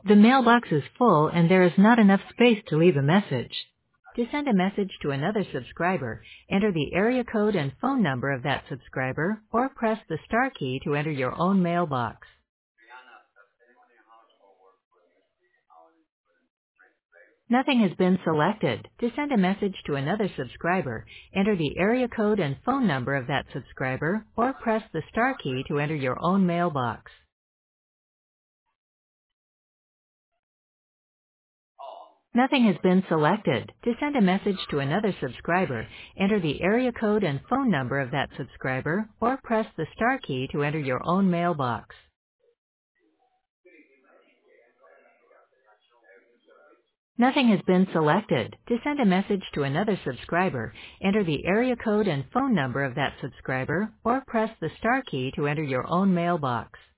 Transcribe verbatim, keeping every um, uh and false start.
The mailbox is full and there is not enough space to leave a message. To send a message to another subscriber, enter the area code and phone number of that subscriber or press the star key to enter your own mailbox. Nothing has been selected. To send a message to another subscriber, enter the area code and phone number of that subscriber or press the star key to enter your own mailbox. Nothing has been selected. To send a message to another subscriber, enter the area code and phone number of that subscriber or press the star key to enter your own mailbox. Nothing has been selected. To send a message to another subscriber, enter the area code and phone number of that subscriber or press the star key to enter your own mailbox.